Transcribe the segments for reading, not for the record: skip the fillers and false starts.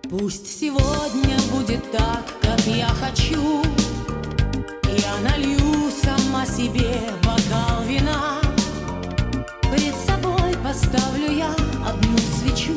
Пусть сегодня будет так, как я хочу. Я налью сама себе бокал вина. Пред собой поставлю я одну свечу.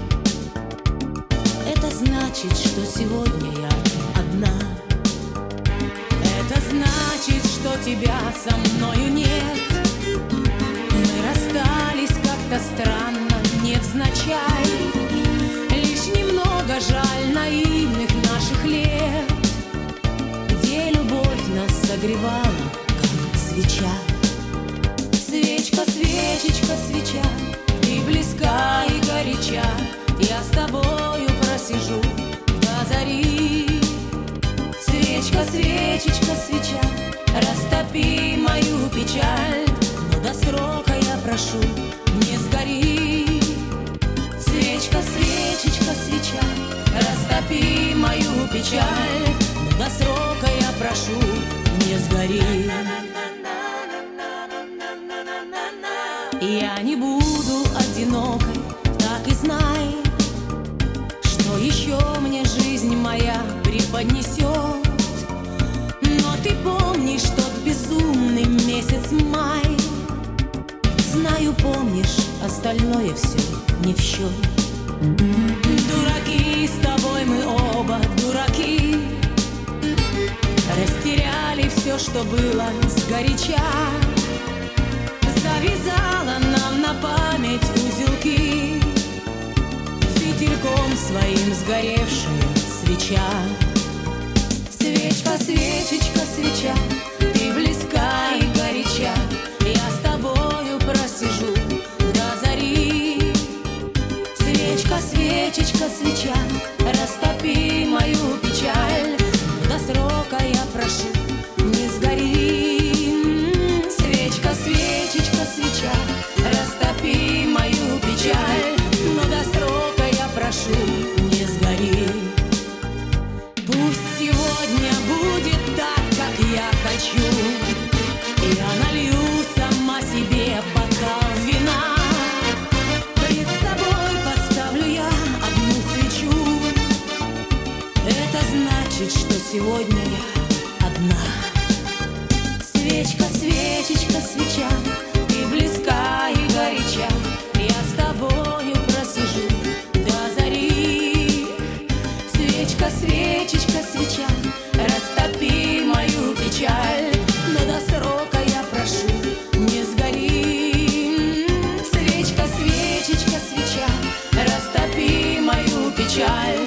Это значит, что сегодня я одна. Это значит, что тебя со мною нет. Мы расстались как-то странно, невзначай. Лишь немного жаль наивных наших лет, где любовь нас согревала, как свеча. Свечка, свечечка, свеча, ты близка и горяча. Я с тобою просижу до зари. Свечка, свечечка, свеча, растопи мою печаль, но до срока я прошу, не сгори. Свечка, свечечка, свеча, растопи мою печаль, но до срока я прошу, не сгори. Я не буду одинокой, так и знай, что еще мне жизнь моя преподнесет. Но ты помнишь тот безумный месяц май. Знаю, помнишь, остальное все не в счет. Дураки, с тобой мы оба дураки. Растеряли все, что было сгоряча. Завязала нам на память узелки, фитильком своим сгоревшая свеча. Свечка, свечечка, свеча, ты близка и горяча. Я с тобою просижу до зари. Свечка, свечечка, свеча, растопи мою печаль, до срока я прошу, не сгори. Свечка, свечечка, свеча, растопи мою печаль, но до срока я прошу, не сгори. Пусть сегодня будет так, как я хочу. Я налью сама себе бокал вина. Пред собой поставлю я одну свечу. Это значит, что сегодня я одна. Свечка, свечечка, свеча, ты близка и горяча. Я с тобою просижу до зари. Свечка, свечечка, свеча, растопи мою печаль, но до срока я прошу, не сгори. Свечка, свечечка, свеча, растопи мою печаль,